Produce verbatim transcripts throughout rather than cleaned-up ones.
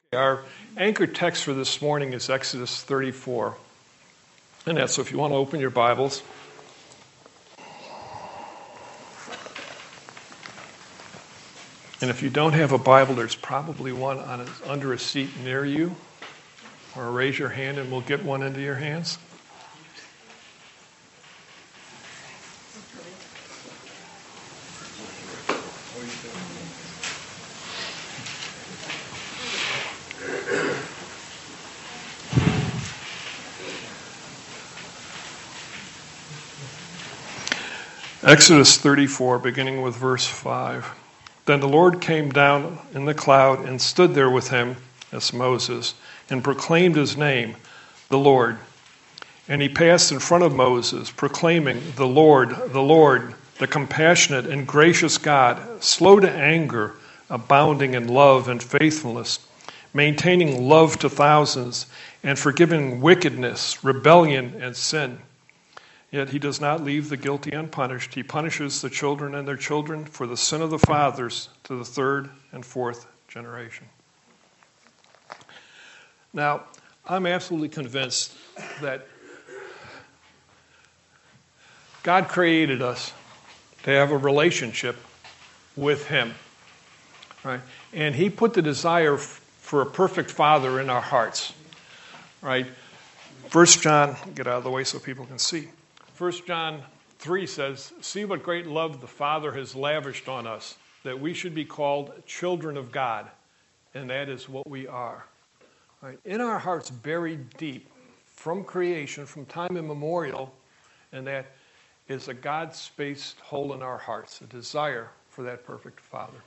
Our anchor text for this morning is Exodus thirty-four. And that's so if you want to open your Bibles. And if you don't have a Bible, there's probably one on a, under a seat near you. Or raise your hand and we'll get one into your hands. Exodus thirty-four, beginning with verse five. Then the Lord came down in the cloud and stood there with him, as Moses, and proclaimed his name, the Lord. And he passed in front of Moses, proclaiming, the Lord, the Lord, the compassionate and gracious God, slow to anger, abounding in love and faithfulness, maintaining love to thousands, and forgiving wickedness, rebellion, and sin. Yet he does not leave the guilty unpunished. He punishes the children and their children for the sin of the fathers to the third and fourth generation. Now, I'm absolutely convinced that God created us to have a relationship with him, right? And he put the desire for a perfect father in our hearts, right? First John, get out of the way so people can see. First John three says, see what great love the Father has lavished on us, that we should be called children of God, and that is what we are. Right? In our hearts, buried deep from creation, from time immemorial, and that is a God-spaced hole in our hearts, a desire for that perfect Father.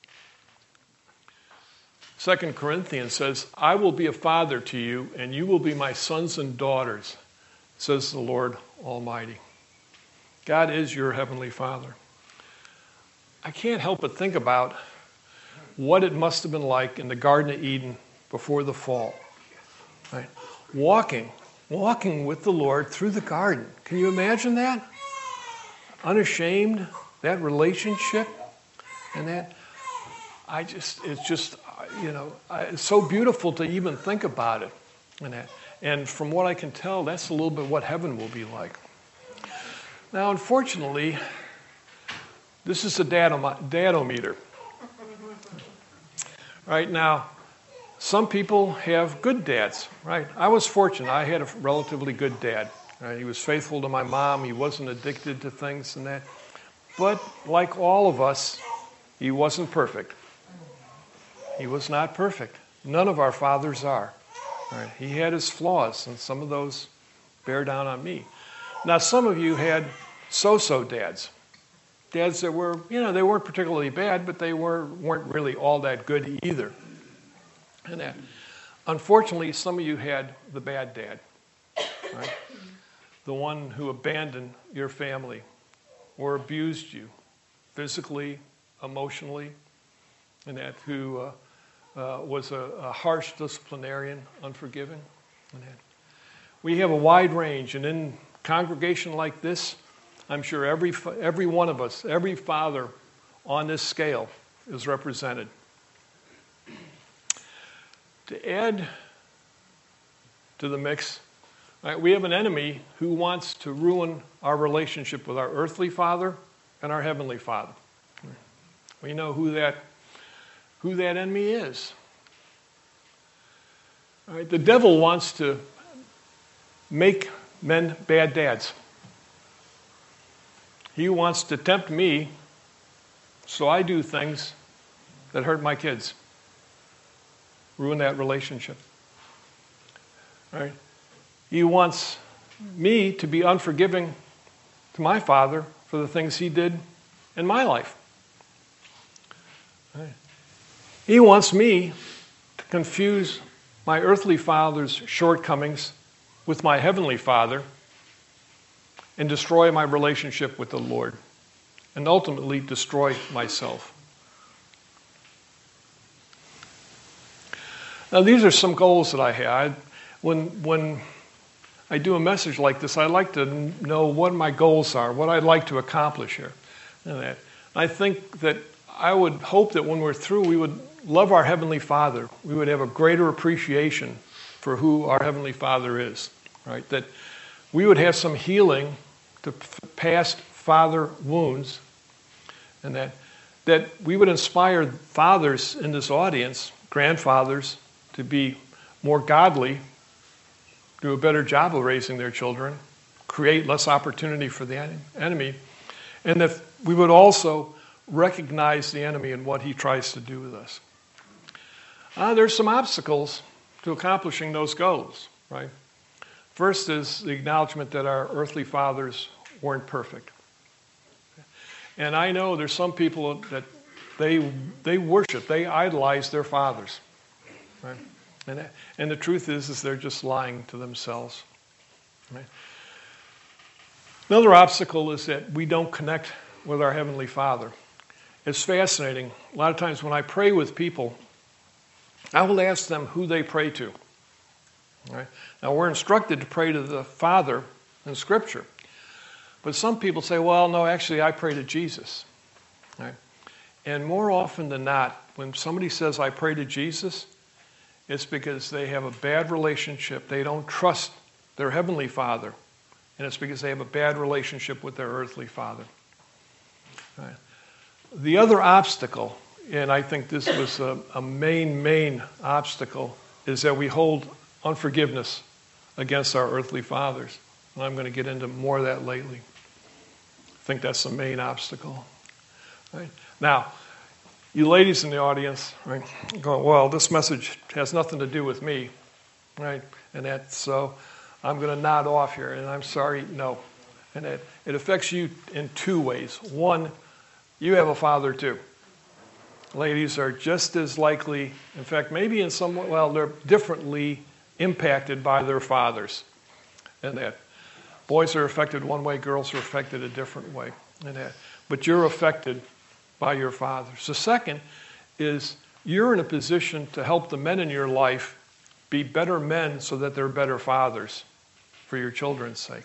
Second Corinthians says, I will be a father to you, and you will be my sons and daughters, says the Lord Almighty. God is your heavenly Father. I can't help but think about what it must have been like in the Garden of Eden before the fall. Right? Walking, walking with the Lord through the garden. Can you imagine that? Unashamed, that relationship, and that, I just, it's just, you know, it's so beautiful to even think about it, and that. And from what I can tell, that's a little bit what heaven will be like. Now, unfortunately, this is a dadometer. Right now, some people have good dads, right? I was fortunate. I had a relatively good dad. Right? He was faithful to my mom. He wasn't addicted to things and that. But like all of us, he wasn't perfect. He was not perfect. None of our fathers are. Right. He had his flaws, and some of those bear down on me. Now, some of you had so-so dads. Dads that were, you know, they weren't particularly bad, but they were, weren't really all that good either. And that. Unfortunately, some of you had the bad dad, right? The one who abandoned your family or abused you physically, emotionally, and that who... Uh, Uh, was a, a harsh disciplinarian, unforgiving. We have a wide range, and in a congregation like this, I'm sure every every one of us, every father on this scale is represented. To add to the mix, right, we have an enemy who wants to ruin our relationship with our earthly father and our heavenly Father. We know who that who that enemy is. All right, the devil wants to make men bad dads. He wants to tempt me so I do things that hurt my kids, ruin that relationship. All right? He wants me to be unforgiving to my father for the things he did in my life. All right? He wants me to confuse my earthly father's shortcomings with my heavenly Father and destroy my relationship with the Lord and ultimately destroy myself. Now, these are some goals that I had. When, when I do a message like this, I like to know what my goals are, what I'd like to accomplish here. And that. I think that I would hope that when we're through, we would love our Heavenly Father. We would have a greater appreciation for who our Heavenly Father is, right? That we would have some healing to past father wounds, and that that we would inspire fathers in this audience, grandfathers, to be more godly, do a better job of raising their children, create less opportunity for the enemy, and that we would also recognize the enemy and what he tries to do with us. Uh, there's some obstacles to accomplishing those goals, right? First is the acknowledgement that our earthly fathers weren't perfect. And I know there's some people that they they worship, they idolize their fathers, right? And, and the truth is, is they're just lying to themselves, right? Another obstacle is that we don't connect with our Heavenly Father. It's fascinating. A lot of times when I pray with people, I will ask them who they pray to. Right? Now, we're instructed to pray to the Father in Scripture. But some people say, well, no, actually, I pray to Jesus. Right? And more often than not, when somebody says, I pray to Jesus, it's because they have a bad relationship. They don't trust their Heavenly Father. And it's because they have a bad relationship with their earthly father. Right? The other obstacle, and I think this was a, a main, main obstacle, is that we hold unforgiveness against our earthly fathers. And I'm going to get into more of that lately. I think that's the main obstacle. Right? Now, you ladies in the audience, right, going, well, this message has nothing to do with me, right? And that's so I'm going to nod off here, and I'm sorry, no. And it, it affects you in two ways. One, you have a father too. Ladies are just as likely, in fact, maybe in some way, well, they're differently impacted by their fathers. And that boys are affected one way, girls are affected a different way. And that, but you're affected by your fathers. The second is you're in a position to help the men in your life be better men so that they're better fathers for your children's sake.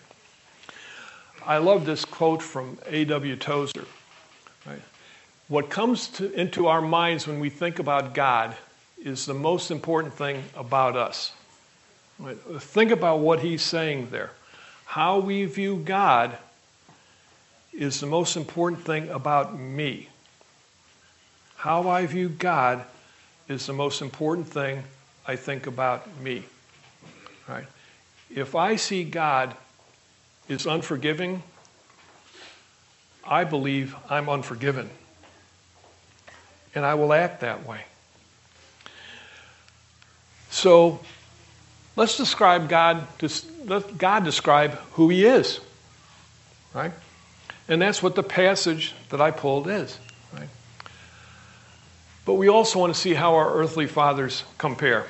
I love this quote from A W Tozer. Right? What comes to, into our minds when we think about God is the most important thing about us. Right? Think about what he's saying there. How we view God is the most important thing about me. How I view God is the most important thing I think about me. Right? If I see God is unforgiving, I believe I'm unforgiven. And I will act that way. So let's describe God, let God describe who he is. Right? And that's what the passage that I pulled is. Right? But we also want to see how our earthly fathers compare.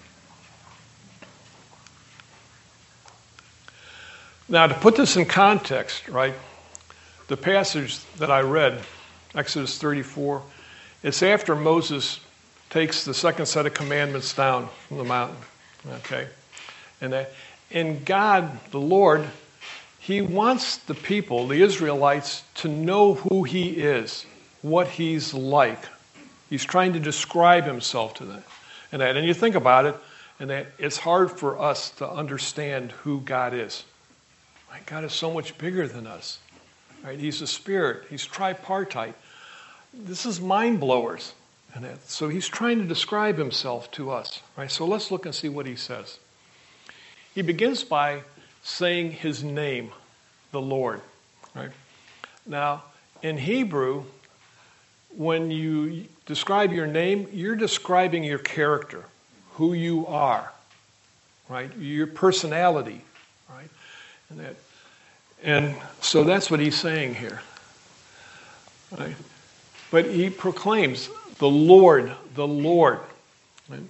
Now, to put this in context, right, the passage that I read, Exodus thirty-four, it's after Moses takes the second set of commandments down from the mountain, okay? And that, and God, the Lord, he wants the people, the Israelites, to know who he is, what he's like. He's trying to describe himself to them. And that, and you think about it, and that it's hard for us to understand who God is. Right? God is so much bigger than us. Right? He's a spirit. He's tripartite. This is mind blowers. And that, so he's trying to describe himself to us. Right? So let's look and see what he says. He begins by saying his name, the Lord. Right? Now, in Hebrew, when you describe your name, you're describing your character, who you are, right? Your personality, right? And that, and so that's what he's saying here, right? But he proclaims the Lord, the Lord, right?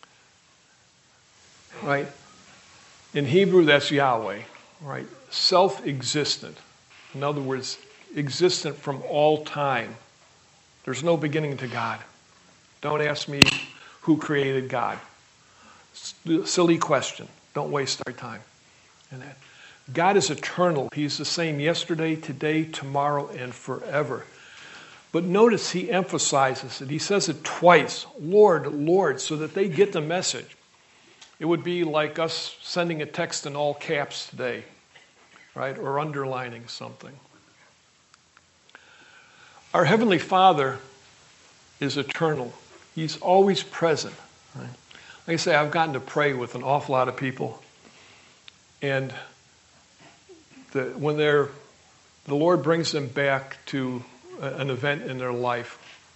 Right? In Hebrew, that's Yahweh, right? Self-existent. In other words, existent from all time. There's no beginning to God. Don't ask me who created God. Silly question. Don't waste our time in that. God is eternal. He's the same yesterday, today, tomorrow, and forever. But notice he emphasizes it. He says it twice, Lord, Lord, so that they get the message. It would be like us sending a text in all caps today, right? Or underlining something. Our Heavenly Father is eternal. He's always present. Right? Like I say, I've gotten to pray with an awful lot of people. And the, when they're, the Lord brings them back to a, an event in their life,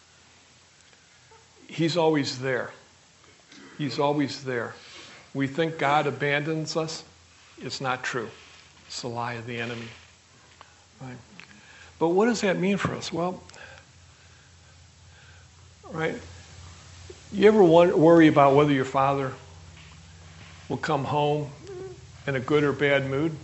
He's always there. He's always there. We think God abandons us. It's not true. It's the lie of the enemy. Right? But what does that mean for us? Well, right? You ever worry about whether your father will come home in a good or bad mood?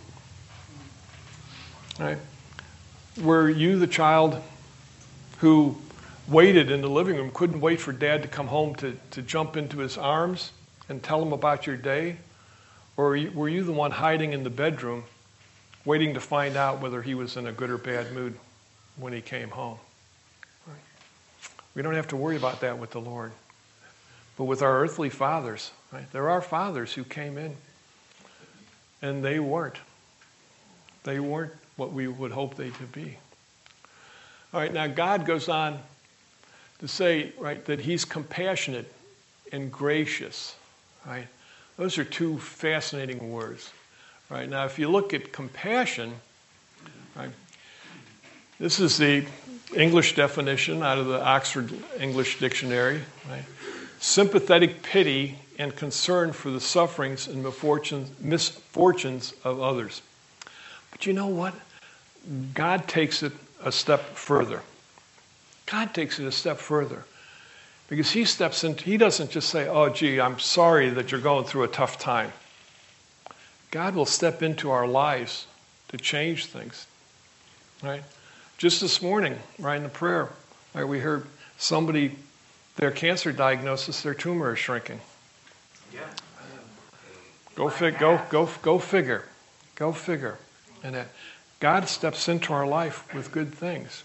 Right? Were you the child who waited in the living room, couldn't wait for dad to come home to, to jump into his arms and tell him about your day? Or were you the one hiding in the bedroom, waiting to find out whether he was in a good or bad mood when he came home? Right? We don't have to worry about that with the Lord. But with our earthly fathers, right? There are fathers who came in, and they weren't. They weren't what we would hope they to be. All right, now God goes on to say, right, that He's compassionate and gracious, right? Those are two fascinating words, right? Now, if you look at compassion, right, this is the English definition out of the Oxford English Dictionary, right? Sympathetic pity and concern for the sufferings and misfortunes, misfortunes of others. But you know what? God takes it a step further. God takes it a step further. Because He steps in, He doesn't just say, oh, gee, I'm sorry that you're going through a tough time. God will step into our lives to change things, right? Just this morning, right in the prayer, right, we heard somebody, their cancer diagnosis, their tumor is shrinking. Yeah. Go fig, go go go figure, go figure, and that God steps into our life with good things,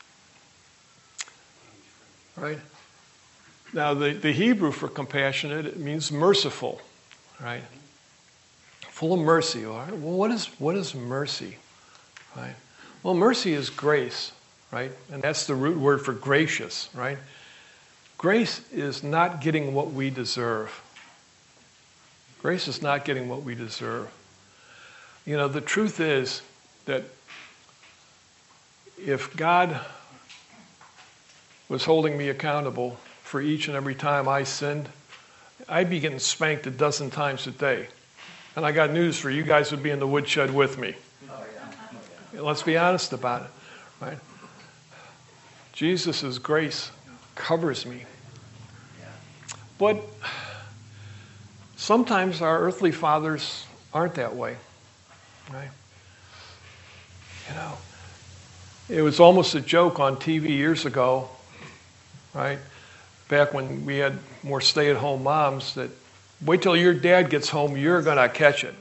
right? Now, the, the Hebrew for compassionate, it means merciful, right? Full of mercy. All right? Well, what is what is mercy, right? Well, mercy is grace, right? And that's the root word for gracious, right? Grace is not getting what we deserve. Grace is not getting what we deserve. You know, the truth is that if God was holding me accountable for each and every time I sinned, I'd be getting spanked a dozen times a day. And I got news for you, you guys would be in the woodshed with me. Oh, yeah. Let's be honest about it, right? Jesus' grace covers me. But sometimes our earthly fathers aren't that way, right? You know, it was almost a joke on T V years ago, right? Back when we had more stay-at-home moms, that wait till your dad gets home, you're going to catch it.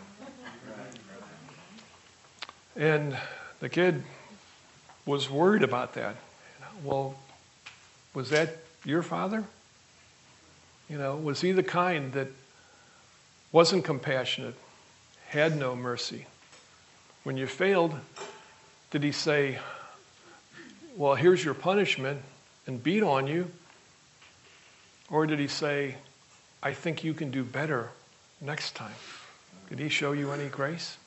And the kid was worried about that. Well, was that your father? You know, was he the kind that wasn't compassionate, had no mercy? When you failed, did he say, well, here's your punishment, and beat on you? Or did he say, I think you can do better next time? Did he show you any grace?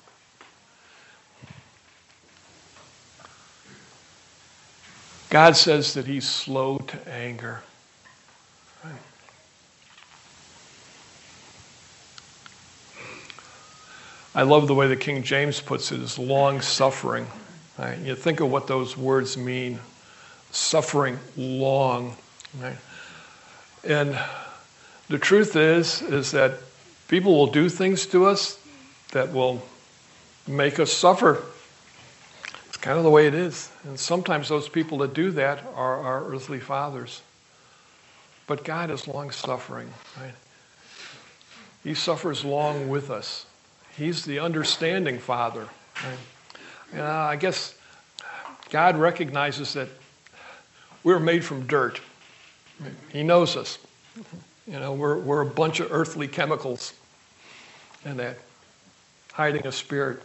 God says that He's slow to anger. Right? I love the way the King James puts it, is long-suffering. Right? You think of what those words mean. Suffering long. Right? And the truth is, is that people will do things to us that will make us suffer. It's kind of the way it is. And sometimes those people that do that are our earthly fathers. But God is long-suffering, right? He suffers long with us. He's the understanding Father. Right? And uh, I guess God recognizes that we were made from dirt. He knows us. You know, we're we're a bunch of earthly chemicals, and that hiding a spirit.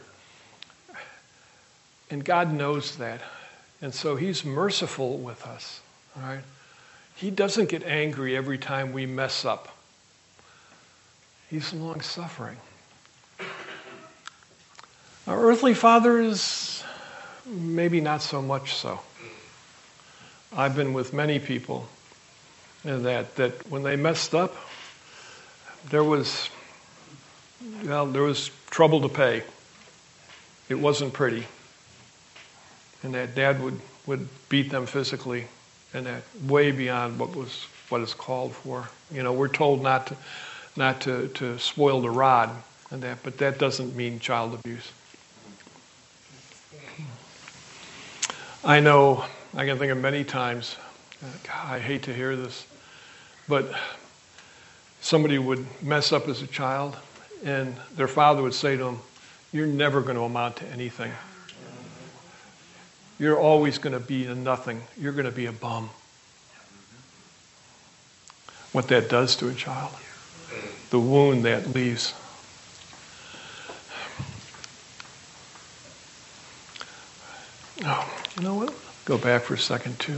And God knows that, and so He's merciful with us. All right, He doesn't get angry every time we mess up. He's long-suffering. Our earthly father is maybe not so much so. I've been with many people and that that when they messed up, there was well, there was trouble to pay. It wasn't pretty. And that dad would, would beat them physically, and that way beyond what was what is called for. You know, we're told not to not to, to spoil the rod and that, but that doesn't mean child abuse. I know, I can think of many times, God, I hate to hear this, but somebody would mess up as a child, and their father would say to them, "You're never going to amount to anything. You're always going to be a nothing. You're going to be a bum." What that does to a child, the wound that leaves. Oh, you know what? Go back for a second, too.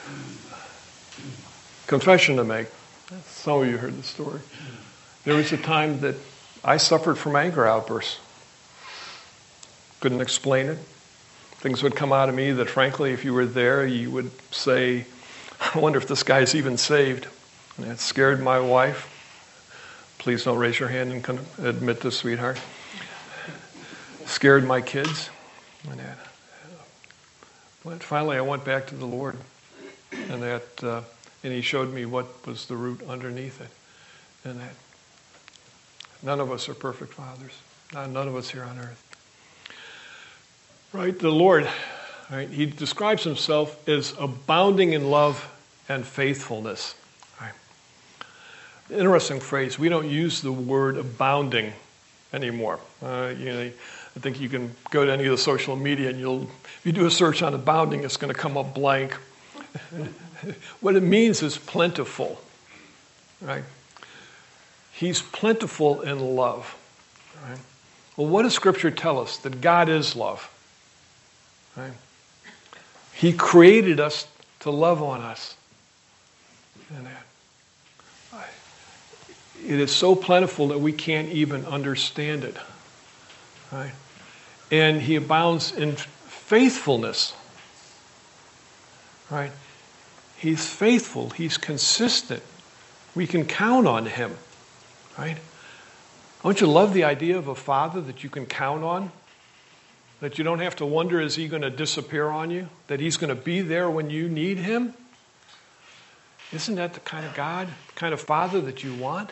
Confession to make. Some of you heard the story. There was a time that I suffered from anger outbursts. Couldn't explain it. Things would come out of me that, frankly, if you were there, you would say, "I wonder if this guy's even saved." And it scared my wife. Please don't raise your hand and admit this, sweetheart. Scared my kids. And that. But finally, I went back to the Lord, and that, uh, and He showed me what was the root underneath it, and that none of us are perfect fathers. None of us here on earth. Right, the Lord, right, He describes Himself as abounding in love and faithfulness. Right. Interesting phrase. We don't use the word abounding anymore. Uh, you know, I think you can go to any of the social media and you'll, if you do a search on abounding, it's going to come up blank. What it means is plentiful. Right? He's plentiful in love. Right? Well, what does Scripture tell us? That God is love. Right? He created us to love on us. And that, it is so plentiful that we can't even understand it. Right? And He abounds in faithfulness. Right? He's faithful. He's consistent. We can count on Him. Right? Don't you love the idea of a father that you can count on? That you don't have to wonder, is He going to disappear on you? That He's going to be there when you need Him? Isn't that the kind of God, the kind of father that you want?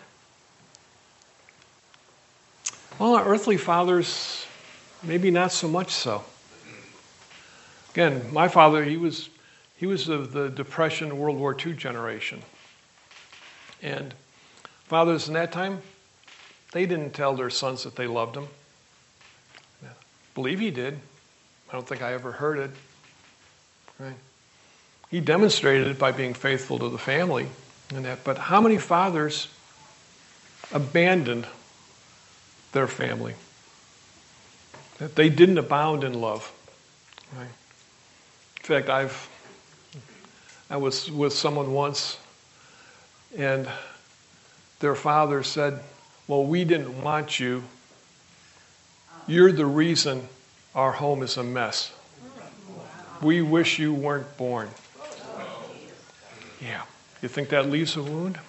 Well, our earthly fathers, maybe not so much so. Again, my father, he was he was of the Depression, World War Two generation. And fathers in that time, they didn't tell their sons that they loved them. I believe he did. I don't think I ever heard it. Right? He demonstrated it by being faithful to the family and that. But how many fathers abandoned their family? That they didn't abound in love. Right? In fact, I've I was with someone once, and their father said, "Well, we didn't want you. You're the reason our home is a mess. We wish you weren't born." Yeah. You think that leaves a wound?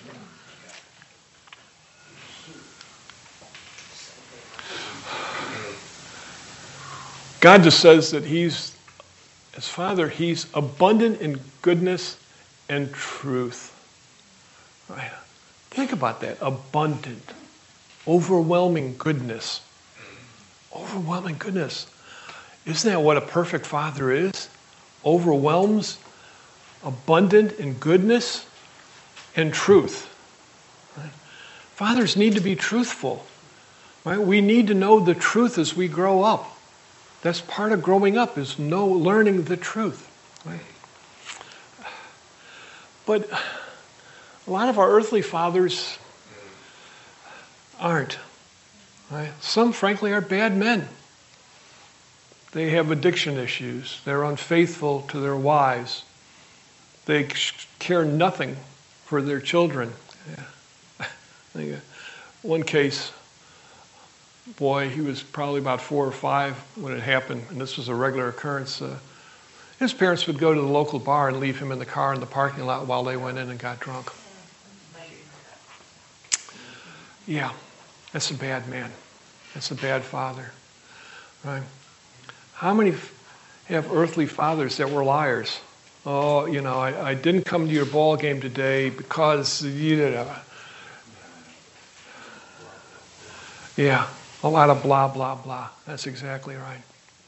God just says that He's, as Father, He's abundant in goodness and truth. Right? Think about that. Abundant. Overwhelming goodness. Overwhelming goodness. Isn't that what a perfect father is? Overwhelms, abundant in goodness and truth. Right? Fathers need to be truthful. Right? We need to know the truth as we grow up. That's part of growing up, is know, learning the truth. Right? But a lot of our earthly fathers aren't. Right? Some, frankly, are bad men. They have addiction issues. They're unfaithful to their wives. They care nothing for their children. Yeah. One case, boy, he was probably about four or five when it happened, and this was a regular occurrence. Uh, his parents would go to the local bar and leave him in the car in the parking lot while they went in and got drunk. Yeah, that's a bad man. That's a bad father. Right? How many have earthly fathers that were liars? Oh, you know, I, I didn't come to your ball game today because, you know. Yeah, a lot of blah, blah, blah. That's exactly right.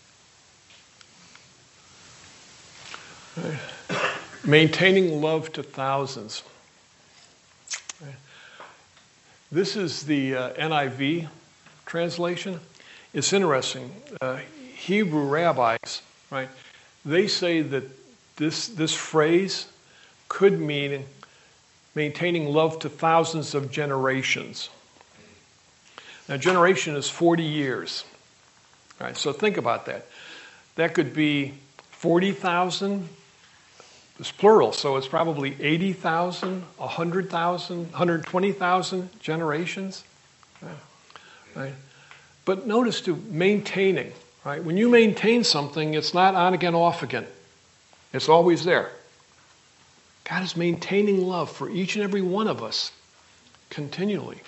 Right. Maintaining love to thousands. Right. This is the uh, N I V translation. It's interesting. Uh, Hebrew rabbis, right, they say that this, this phrase could mean maintaining love to thousands of generations. Now, generation is forty years. All right, so think about that. That could be forty thousand. It's plural, so it's probably eighty thousand, one hundred thousand, one hundred twenty thousand generations. Right? Right? But notice, too, maintaining. Right? When you maintain something, it's not on again, off again. It's always there. God is maintaining love for each and every one of us continually.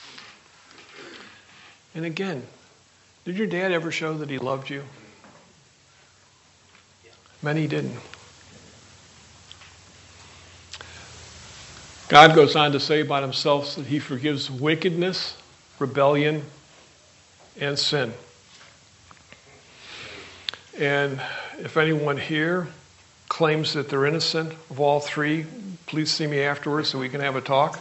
And again, did your dad ever show that he loved you? Many didn't. God goes on to say about himself that he forgives wickedness, rebellion, and sin. And if anyone here claims that they're innocent of all three, please see me afterwards so we can have a talk.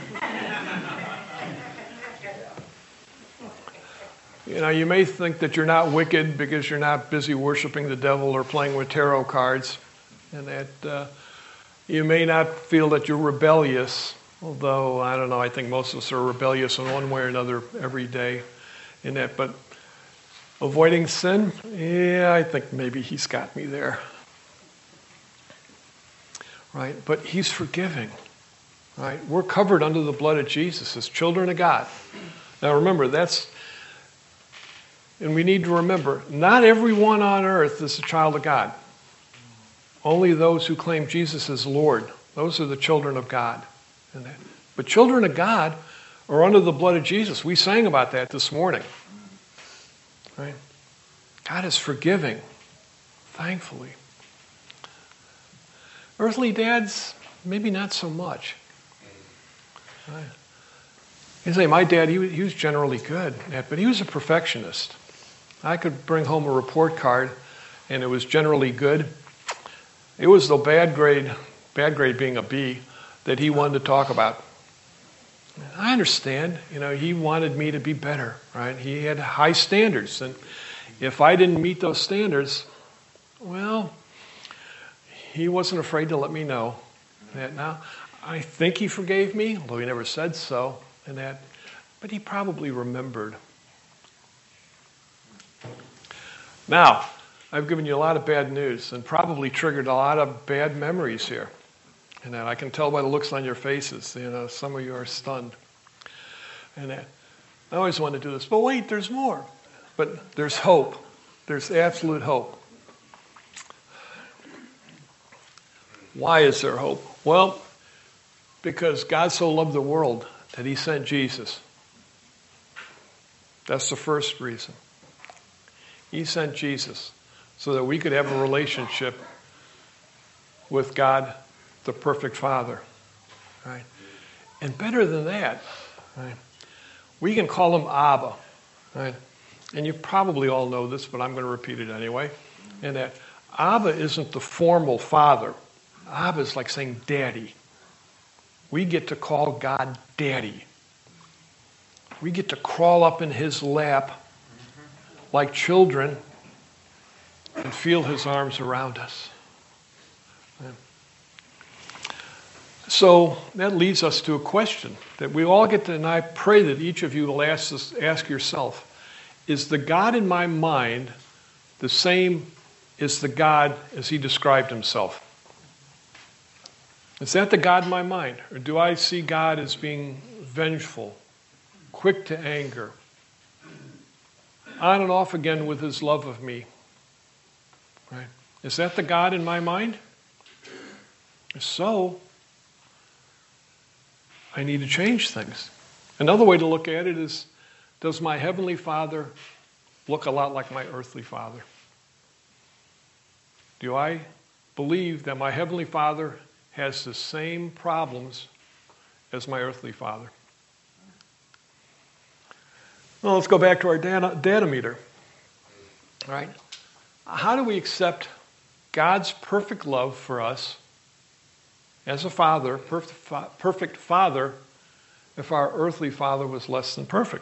You know, you may think that you're not wicked because you're not busy worshiping the devil or playing with tarot cards, and that uh, you may not feel that you're rebellious, although, I don't know, I think most of us are rebellious in one way or another every day in that. But avoiding sin, yeah, I think maybe he's got me there. Right? But he's forgiving. Right? We're covered under the blood of Jesus as children of God. Now remember, that's, and we need to remember, not everyone on earth is a child of God. Only those who claim Jesus as Lord. Those are the children of God. But children of God are under the blood of Jesus. We sang about that this morning. Right? God is forgiving, thankfully. Earthly dads, maybe not so much. Right? You say, my dad, he was, he was generally good, but he was a perfectionist. I could bring home a report card, and it was generally good. It was the bad grade, bad grade being a B, that he wanted to talk about. I understand, you know, he wanted me to be better, right? He had high standards, and if I didn't meet those standards, well, he wasn't afraid to let me know that. Now, I think he forgave me, although he never said so, and that, but he probably remembered. Now, I've given you a lot of bad news and probably triggered a lot of bad memories here. And that I can tell by the looks on your faces, you know, some of you are stunned. And that, I always want to do this, but wait, there's more. But there's hope. There's absolute hope. Why is there hope? Well, because God so loved the world that he sent Jesus. That's the first reason. He sent Jesus so that we could have a relationship with God, the perfect Father. Right? And better than that, right, we can call him Abba. Right? And you probably all know this, but I'm going to repeat it anyway. And that Abba isn't the formal father. Abba is like saying daddy. We get to call God daddy. We get to crawl up in his lap like children and feel his arms around us. So that leads us to a question that we all get to, and I pray that each of you will ask, this, ask yourself, is the God in my mind the same as the God as he described himself? Is that the God in my mind? Or do I see God as being vengeful, quick to anger, on and off again with his love of me? Right? Is that the God in my mind? If so, I need to change things. Another way to look at it is, does my Heavenly Father look a lot like my earthly father? Do I believe that my Heavenly Father has the same problems as my earthly father? Well, let's go back to our data, data meter. All right? How do we accept God's perfect love for us as a father, perfect, perfect father, if our earthly father was less than perfect?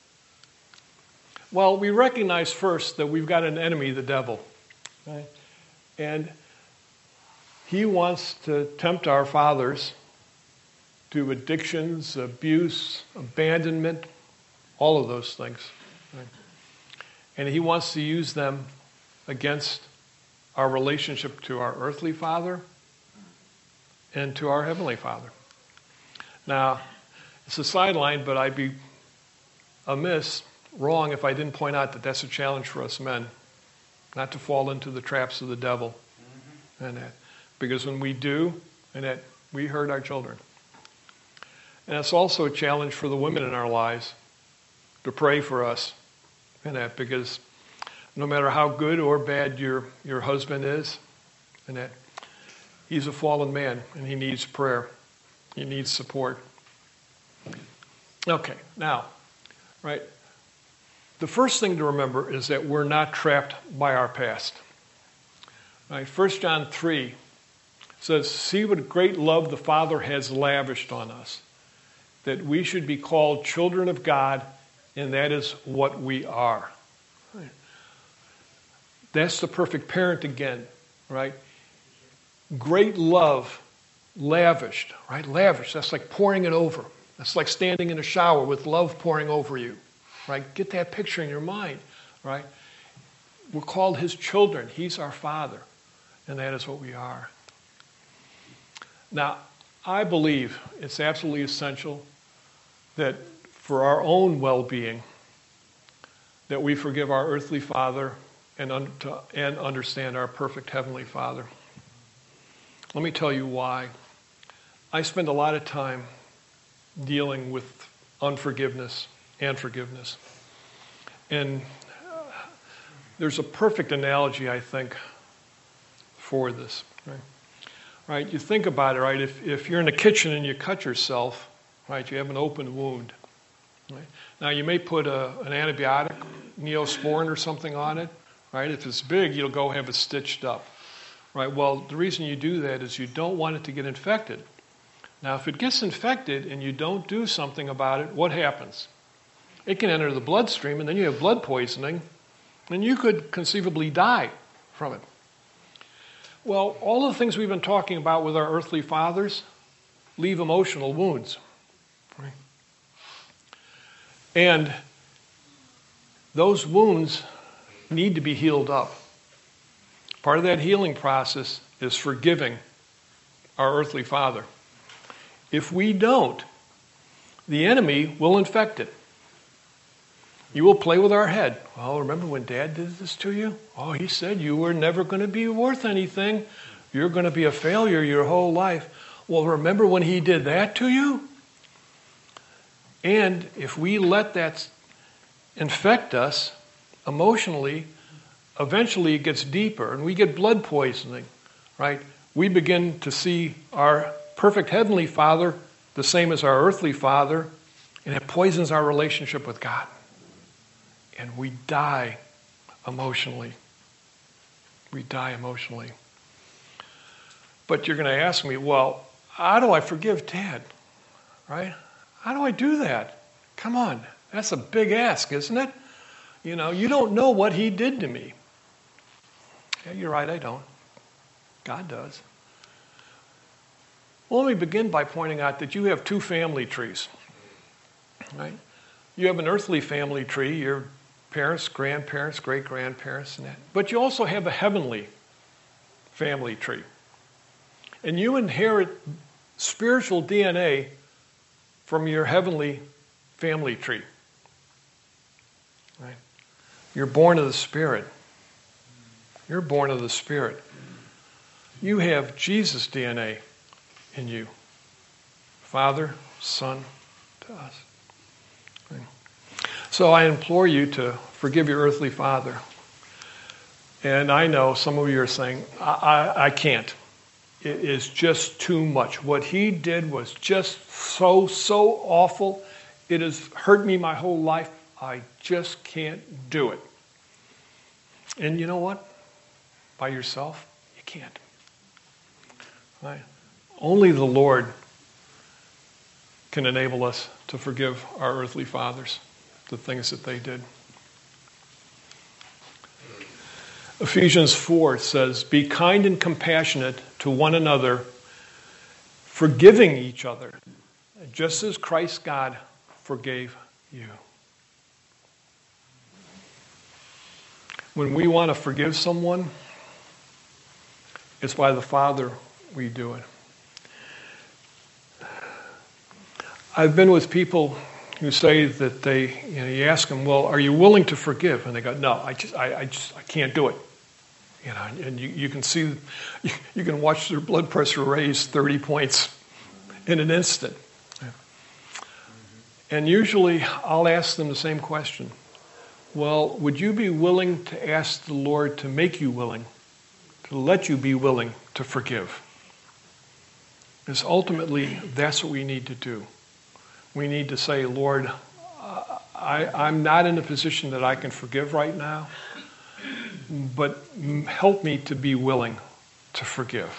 Well, we recognize first that we've got an enemy, the devil. Right? And he wants to tempt our fathers to addictions, abuse, abandonment, all of those things. Right? And he wants to use them against our relationship to our earthly father and to our heavenly Father. Now, it's a sideline, but I'd be amiss, wrong, if I didn't point out that that's a challenge for us men, not to fall into the traps of the devil. Mm-hmm. And that, because when we do, and that we hurt our children. And it's also a challenge for the women in our lives to pray for us, and that, because no matter how good or bad your, your husband is, and that, he's a fallen man, and he needs prayer. He needs support. Okay, now, right, the first thing to remember is that we're not trapped by our past. Right, First John three says, "See what great love the Father has lavished on us, that we should be called children of God, and that is what we are." Right. That's the perfect parent again, right? Great love, lavished, right? Lavish, that's like pouring it over. That's like standing in a shower with love pouring over you, right? Get that picture in your mind, right? We're called his children. He's our Father, and that is what we are. Now, I believe it's absolutely essential that for our own well-being, that we forgive our earthly father and, un- to, and understand our perfect heavenly Father. Let me tell you why. I spend a lot of time dealing with unforgiveness and forgiveness. And uh, there's a perfect analogy, I think, for this. Right? Right? You think about it, right? If, if you're in the kitchen and you cut yourself, right, you have an open wound. Right? Now, you may put a, an antibiotic, Neosporin or something on it. Right? If it's big, you'll go have it stitched up. Right? Well, the reason you do that is you don't want it to get infected. Now, if it gets infected and you don't do something about it, what happens? It can enter the bloodstream, and then you have blood poisoning, and you could conceivably die from it. Well, all the things we've been talking about with our earthly fathers leave emotional wounds. Right? And those wounds need to be healed up. Part of that healing process is forgiving our earthly father. If we don't, the enemy will infect it. You will play with our head. Well, remember when Dad did this to you? Oh, he said you were never going to be worth anything. You're going to be a failure your whole life. Well, remember when he did that to you? And if we let that infect us emotionally, eventually it gets deeper and we get blood poisoning, right? We begin to see our perfect heavenly Father the same as our earthly father, and it poisons our relationship with God. And we die emotionally. We die emotionally. But you're going to ask me, well, how do I forgive Dad? Right? How do I do that? Come on. That's a big ask, isn't it? You know, you don't know what he did to me. Yeah, you're right, I don't. God does. Well, let me begin by pointing out that you have two family trees, right? You have an earthly family tree, your parents, grandparents, great-grandparents, and that. But you also have a heavenly family tree. And you inherit spiritual D N A from your heavenly family tree. Right? You're born of the Spirit. You're born of the Spirit. You have Jesus' D N A in you. Father, Son, to us. Right? So I implore you to forgive your earthly father. And I know some of you are saying, I, I, I can't. It is just too much. What he did was just so, so awful. It has hurt me my whole life. I just can't do it. And you know what? By yourself, you can't. Right? Only the Lord can enable us to forgive our earthly fathers, the things that they did. Ephesians four says, be kind and compassionate to one another, forgiving each other, just as Christ God forgave you. When we want to forgive someone, it's by the Father we do it. I've been with people who say that they, you know, you ask them, well, are you willing to forgive? And they go, no, I just, I, I just, I can't do it. You know, and you, you can see, you, you can watch their blood pressure raise thirty points in an instant. And usually I'll ask them the same question. Well, would you be willing to ask the Lord to make you willing, to let you be willing to forgive? Because ultimately, that's what we need to do. We need to say, Lord, I, I'm not in a position that I can forgive right now, but help me to be willing to forgive.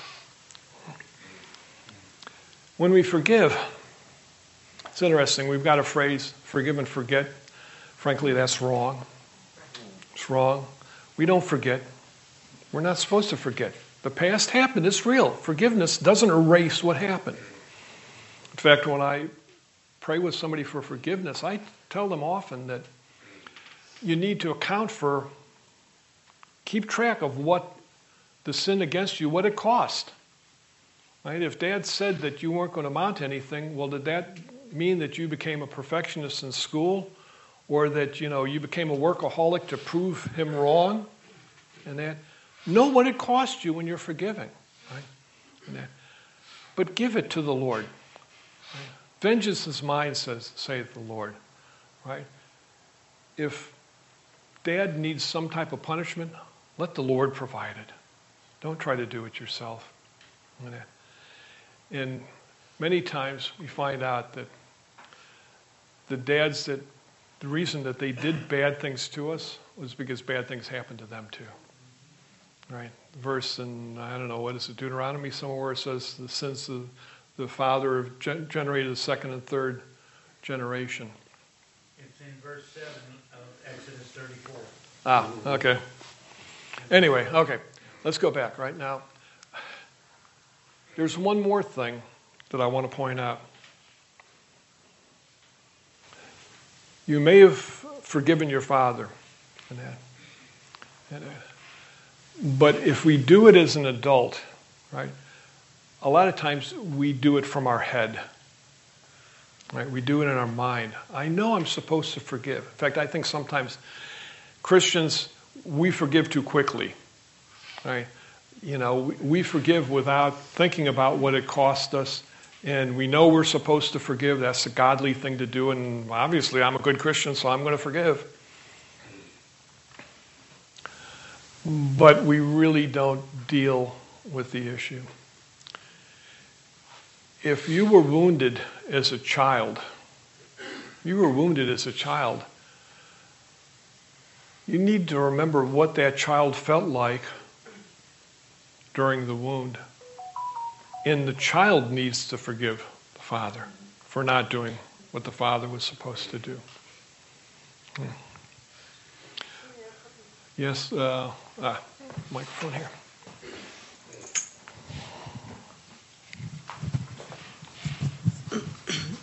When we forgive, it's interesting. We've got a phrase, forgive and forget. Frankly, that's wrong. It's wrong. We don't forget. We're not supposed to forget. The past happened. It's real. Forgiveness doesn't erase what happened. In fact, when I pray with somebody for forgiveness, I tell them often that you need to account for, keep track of what the sin against you, what it cost. Right? If Dad said that you weren't going to amount to anything, well, did that mean that you became a perfectionist in school, or that, you know, you became a workaholic to prove him wrong? And that, know what it cost you when you're forgiving. Right? And that, but give it to the Lord. Right? Vengeance is mine, says, saith the Lord. Right? If Dad needs some type of punishment, let the Lord provide it. Don't try to do it yourself. And many times we find out that the dads that, the reason that they did bad things to us was because bad things happened to them too. Right? The verse in, I don't know, what is it, Deuteronomy somewhere where it says the sins of the father have gen- generated the second and third generation. It's in verse seven of Exodus thirty-four. Ah, okay. Anyway, okay, let's go back right now. There's one more thing that I want to point out. You may have forgiven your father, and that, and that. But if we do it as an adult, right, a lot of times we do it from our head. Right? We do it in our mind. I know I'm supposed to forgive. In fact, I think sometimes Christians, we forgive too quickly. Right? You know, we, we forgive without thinking about what it cost us. And we know we're supposed to forgive. That's a godly thing to do. And obviously, I'm a good Christian, so I'm going to forgive. But we really don't deal with the issue. If you were wounded as a child, you were wounded as a child, you need to remember what that child felt like during the wound. And the child needs to forgive the father for not doing what the father was supposed to do. Hmm. Yes, uh, ah, microphone here.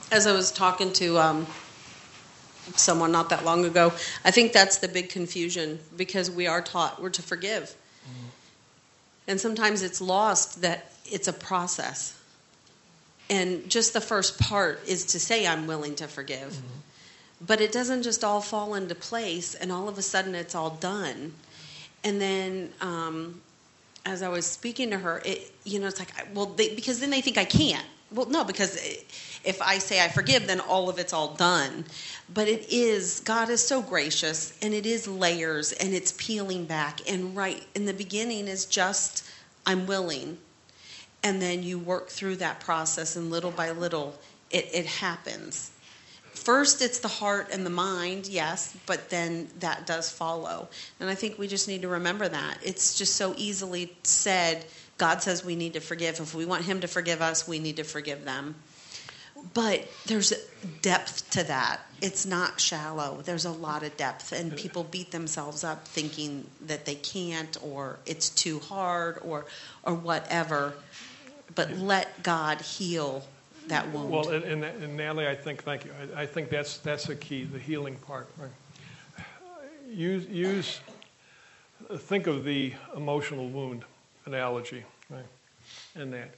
As I was talking to um, someone not that long ago, I think that's the big confusion, because we are taught we're to forgive. Mm-hmm. And sometimes it's lost that it's a process. And just the first part is to say, I'm willing to forgive. Mm-hmm. But it doesn't just all fall into place and all of a sudden it's all done. And then um, as I was speaking to her, it, you know, it's like, well, they, because then they think I can't. Well, no, because if I say I forgive, then all of it's all done. But it is, God is so gracious, and it is layers, and it's peeling back. And right in the beginning is just, I'm willing. And then you work through that process, and little by little, it, it happens. First, it's the heart and the mind, yes, but then that does follow. And I think we just need to remember that. It's just so easily said. God says we need to forgive. If we want him to forgive us, we need to forgive them. But there's depth to that. It's not shallow. There's a lot of depth. And people beat themselves up thinking that they can't, or it's too hard, or or whatever. But let God heal that wound. Well, and, and, and Natalie, I think, thank you. I, I think that's that's a key, the healing part. Right? Use, use, think of the emotional wound analogy, right? And that.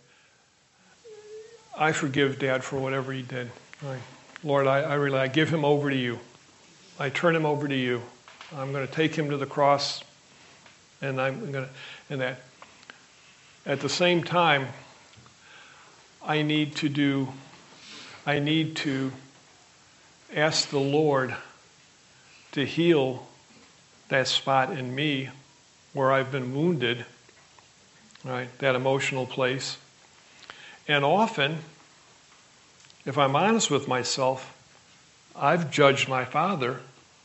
I forgive Dad for whatever he did. Right? Lord, I, I really, I give him over to you. I turn him over to you. I'm going to take him to the cross, and I'm going to, and that. At the same time, I need to do, I need to ask the Lord to heal that spot in me where I've been wounded, right? That emotional place. And often, if I'm honest with myself, I've judged my father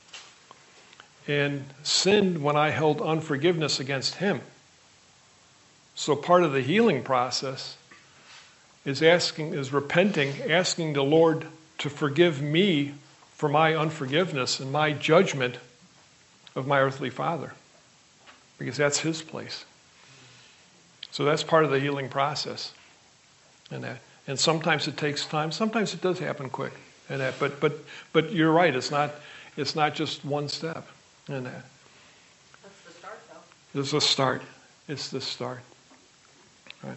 and sinned when I held unforgiveness against him. So part of the healing process is asking, is repenting, asking the Lord to forgive me for my unforgiveness and my judgment of my earthly father, because that's his place. So that's part of the healing process, and that. And sometimes it takes time. Sometimes it does happen quick, and that. But but but you're right. It's not it's not just one step, and that. That's the start, though. It's a start. It's the start. Right.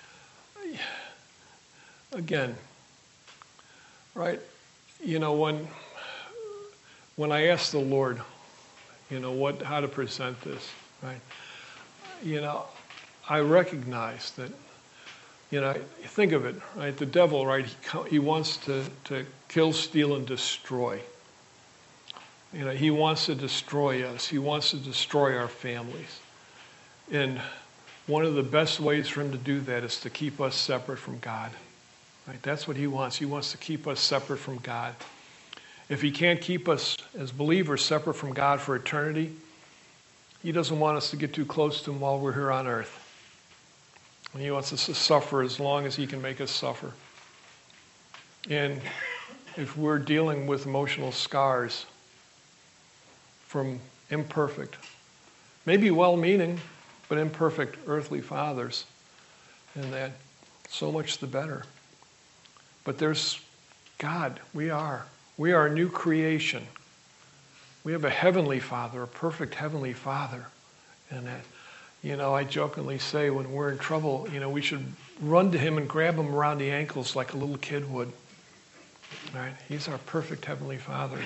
Again, right, you know, when when I asked the Lord, you know, what how to present this, right, you know, I recognize that, you know, think of it, right, the devil, right, he, he wants to, to kill, steal, and destroy. You know, he wants to destroy us. He wants to destroy our families. And one of the best ways for him to do that is to keep us separate from God. Right? That's what he wants. He wants to keep us separate from God. If he can't keep us as believers separate from God for eternity, he doesn't want us to get too close to him while we're here on earth. And he wants us to suffer as long as he can make us suffer. And if we're dealing with emotional scars from imperfect, maybe well-meaning, but imperfect earthly fathers, and that, so much the better. But there's God. We are. We are a new creation. We have a heavenly Father, a perfect heavenly Father. And that, you know, I jokingly say when we're in trouble, you know, we should run to him and grab him around the ankles like a little kid would. Right? He's our perfect heavenly Father.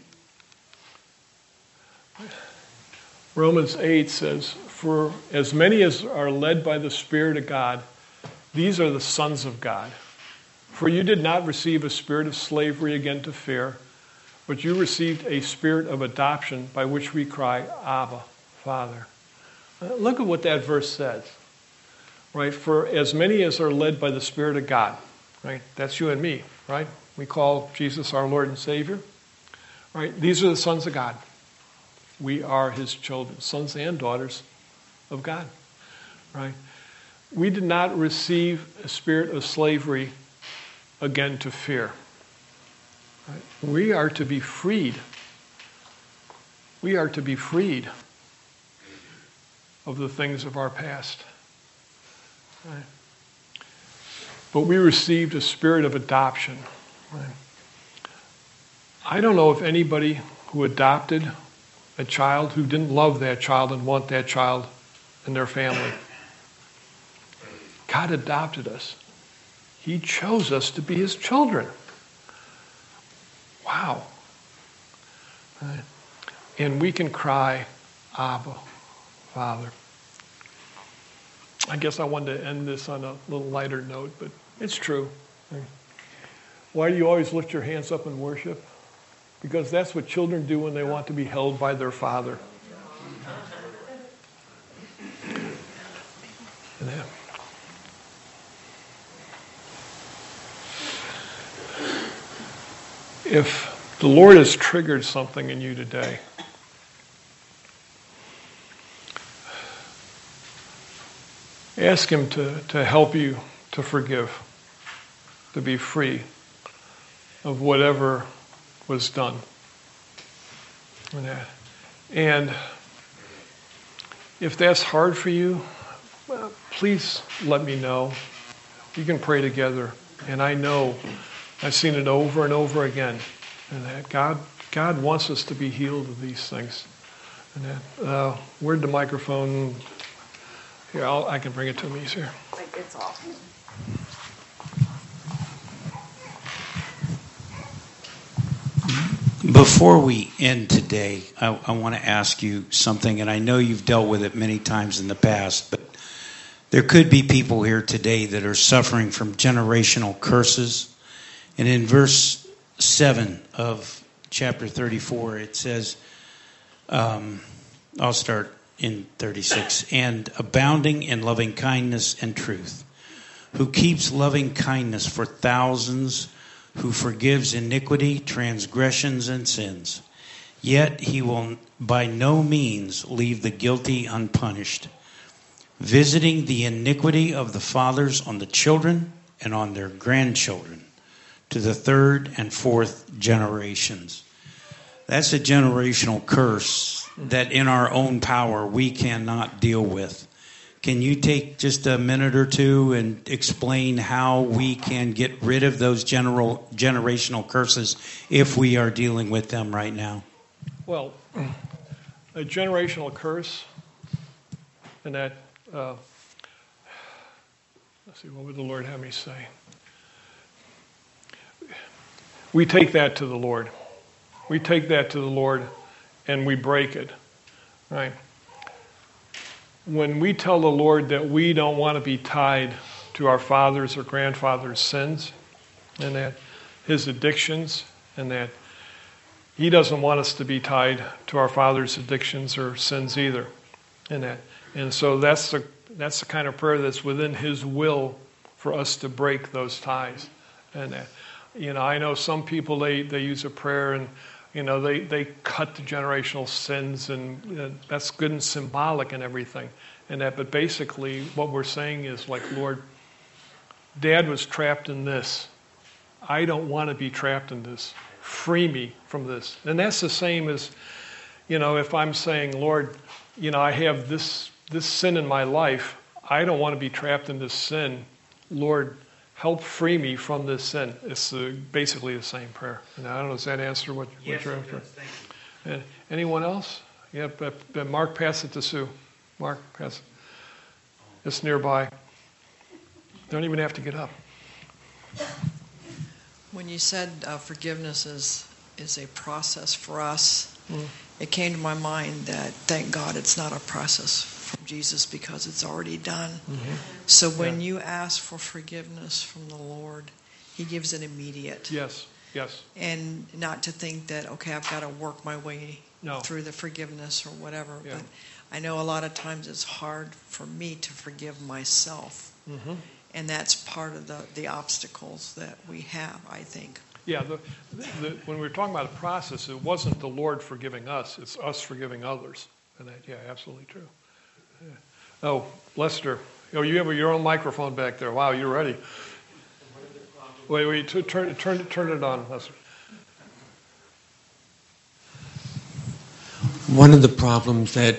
Romans eight says, for as many as are led by the Spirit of God, these are the sons of God. For you did not receive a spirit of slavery again to fear, but you received a spirit of adoption by which we cry, Abba, Father. Uh, look at what that verse says. Right? For as many as are led by the Spirit of God. Right? That's you and me. Right? We call Jesus our Lord and Savior. Right? These are the sons of God. We are his children, sons and daughters of God. Right? We did not receive a spirit of slavery again to fear. Right? We are to be freed. We are to be freed of the things of our past. Right? But we received a spirit of adoption. I don't know if anybody who adopted a child who didn't love that child and want that child in their family. God adopted us. He chose us to be his children. Wow. Right. And we can cry, Abba, Father. I guess I wanted to end this on a little lighter note, but it's true. Right. Why do you always lift your hands up in worship? Because that's what children do when they want to be held by their father. And that. If the Lord has triggered something in you today, ask him to, to help you to forgive, to be free of whatever was done. And, that. And if that's hard for you, well, please let me know. We can pray together. And I know I've seen it over and over again. And that God God wants us to be healed of these things. And that, uh, where'd the microphone? Here, I'll, I can bring it to him easier. It's off. Before we end today, I, I want to ask you something, and I know you've dealt with it many times in the past, but there could be people here today that are suffering from generational curses. And in verse seven of chapter thirty-four, it says, um, I'll start in thirty-six, and abounding in loving kindness and truth, who keeps loving kindness for thousands, who forgives iniquity, transgressions, and sins. Yet he will by no means leave the guilty unpunished, visiting the iniquity of the fathers on the children and on their grandchildren, to the third and fourth generations. That's a generational curse that in our own power we cannot deal with. Can you take just a minute or two and explain how we can get rid of those general generational curses if we are dealing with them right now? Well, a generational curse, and that, uh, let's see, what would the Lord have me say? We take that to the Lord. We take that to the Lord and we break it, right? When we tell the Lord that we don't want to be tied to our father's or grandfather's sins and that his addictions and that he doesn't want us to be tied to our father's addictions or sins either. And that, and so that's the that's the kind of prayer that's within his will for us to break those ties. And that, you know, I know some people they, they use a prayer and you know they, they cut the generational sins and uh, that's good and symbolic and everything. And that, but basically what we're saying is like, Lord, Dad was trapped in this. I don't want to be trapped in this. Free me from this. And that's the same as, you know, if I'm saying, Lord, you know, I have this this sin in my life. I don't want to be trapped in this sin. Lord, help free me from this sin. It's uh, basically the same prayer. And I don't know, does that answer what, Yes, what you're it after? does. Thank you. And anyone else? Yeah, but, but Mark, pass it to Sue. Mark, pass it. It's nearby. Don't even have to get up. When you said uh, forgiveness is is a process for us, Mm. it came to my mind that thank God it's not a process from Jesus because it's already done. Mm-hmm. So when Yeah. you ask for forgiveness from the Lord, He gives it immediate. Yes, yes. And not to think that, okay, I've got to work my way No. through the forgiveness or whatever. Yeah. But I know a lot of times it's hard for me to forgive myself. Mm-hmm. And that's part of the, the obstacles that we have, I think. Yeah, the, the, when we were talking about the process, it wasn't the Lord forgiving us, it's us forgiving others. And that, yeah, absolutely true. Yeah. Oh, Lester, oh, you have your own microphone back there. Wow, you're ready. Wait, wait, t- turn, turn, turn it on, Lester. One of the problems that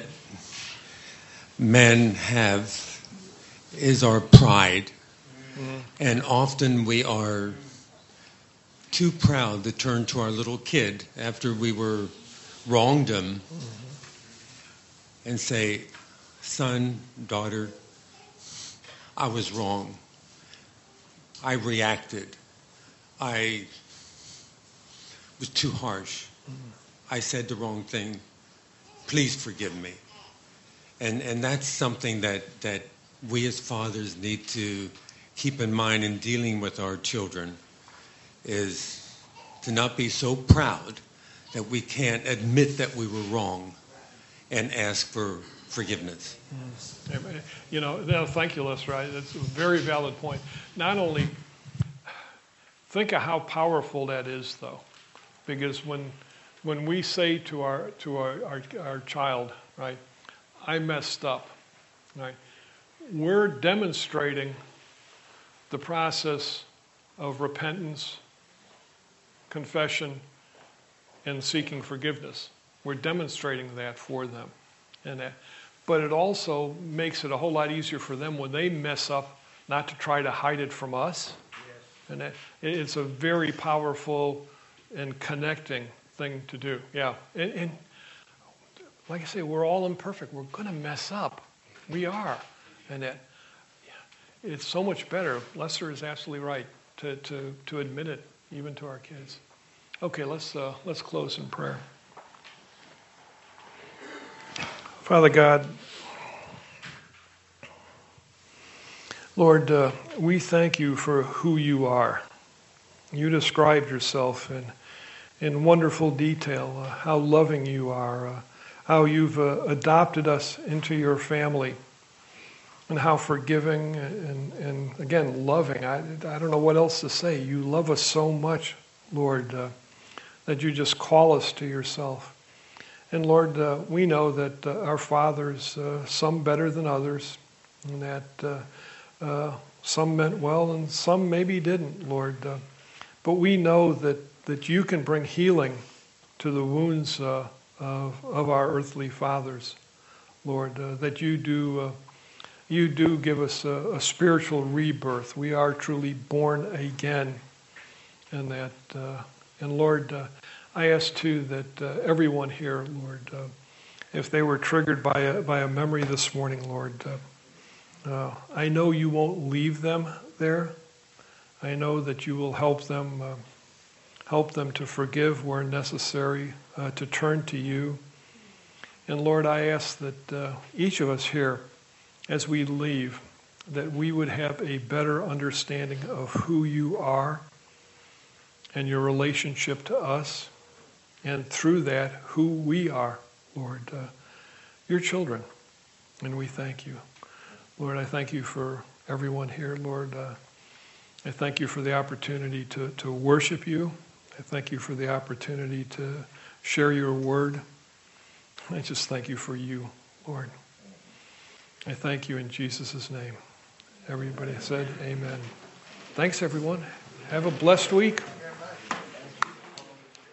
men have is our pride. Mm-hmm. And often we are too proud to turn to our little kid after we were wronged him mm-hmm. and say, son, daughter, I was wrong. I reacted. I was too harsh. Mm-hmm. I said the wrong thing. Please forgive me. And and that's something that, that we as fathers need to keep in mind in dealing with our children, is to not be so proud that we can't admit that we were wrong and ask for forgiveness. Mm. You know, no, thank you, Lester. Right? That's a very valid point. Not only, think of how powerful that is, though, because when when we say to our to our, our, our child, right, I messed up, right, we're demonstrating the process of repentance, confession, and seeking forgiveness. We're demonstrating that for them. And that, but it also makes it a whole lot easier for them when they mess up, not to try to hide it from us. Yes. And that, it's a very powerful and connecting thing to do. Yeah. And, and like I say, we're all imperfect. We're going to mess up. We are. And that, yeah, it's so much better. Lester is absolutely right to, to, to admit it, even to our kids. Okay, let's uh, let's close in prayer. Father God, Lord, uh, we thank you for who you are. You described yourself in in wonderful detail, uh, how loving you are, uh, how you've uh, adopted us into your family, and how forgiving and, and again, loving. I, I don't know what else to say. You love us so much, Lord, uh, that you just call us to yourself. And Lord, uh, we know that uh, our fathers, uh, some better than others, and that uh, uh, some meant well and some maybe didn't, Lord. Uh, but we know that, that you can bring healing to the wounds uh, of, of our earthly fathers, Lord, uh, that you do uh, you do give us a, a spiritual rebirth. We are truly born again. And that, uh, and Lord, uh, I ask too that uh, everyone here, Lord, uh, if they were triggered by a, by a memory this morning, Lord, uh, uh, I know you won't leave them there. I know that you will help them, uh, help them to forgive where necessary, uh, to turn to you. And Lord, I ask that uh, each of us here, as we leave, that we would have a better understanding of who you are and your relationship to us, and through that, who we are, Lord, uh, your children. And we thank you. Lord, I thank you for everyone here, Lord. Uh, I thank you for the opportunity to, to worship you. I thank you for the opportunity to share your word. I just thank you for you, Lord. I thank you in Jesus' name. Everybody said amen. Thanks, everyone. Have a blessed week.